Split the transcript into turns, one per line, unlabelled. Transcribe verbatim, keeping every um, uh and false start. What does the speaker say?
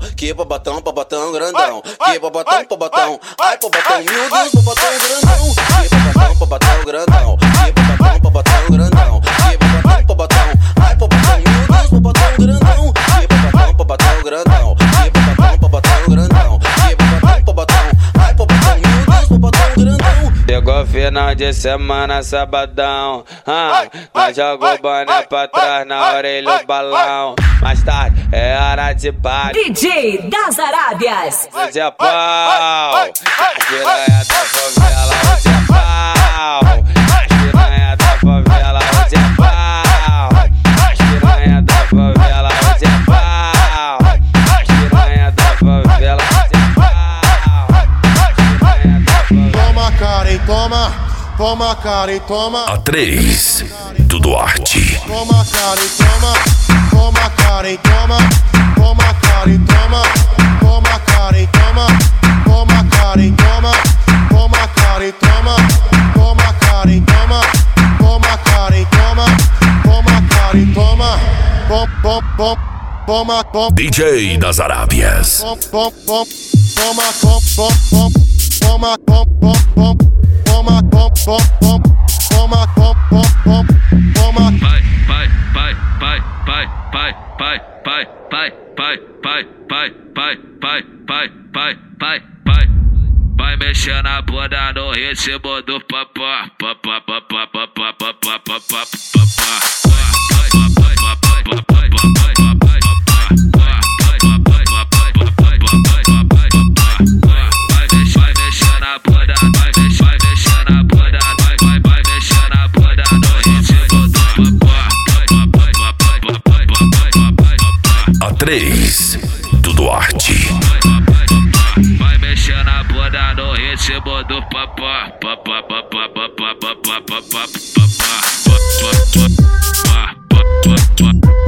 que babotão, babotão grandão, que babotão, babotão, ai babotão, meu Deus, babotão grandão, que babotão, babotão grandão, que babotão, babotão grandão, que babotão, babotão, ai babotão, meu Deus, babotão grandão, que babotão, babotão grandão, que babotão, babotão grandão, que babotão, babotão, ai babotão, meu Deus, babotão grandão.
Chegou final de semana, sabadão, ah, nós jogou boné pra trás na orelha o balão. Mais tarde é hora de party.
D J das Arábias.
Hoje é pau, as piranha da favela, hoje é pau. As piranha da favela, hoje é pau. As piranha da favela, hoje é pau. As piranha da favela, hoje é pau.
Toma, Karen, toma, toma, Karen, toma.
A três do Duarte.
Toma, Karen, toma, toma, Karen, toma, toma, Karen, toma, toma, Karen, toma, toma, Karen, toma, toma, Karen, toma, toma, Karen, toma, toma, Karen, toma, toma, Karen, toma, bom, bom, bom, toma, bom.
D J das Arábias.
Bom, bom, bom, toma, bom, bom, bom, toma, bom, bom, bom, toma, bom, bom, bom, toma, bom, bom, bom, toma.
Vai, vai, vai, vai, vai, vai, vai, vai, vai, vai, vai, vai, vai, vai, vai, vai, vai, vai. Vai mexer na bunda no ritmo do papá, papá, papá, papá, papá, papá, papá.
três do Duarte.
Vai mexer na bunda no ritmo do papá, papá, papá, papá, papá, papá, papá, papá, papá, papá, papá.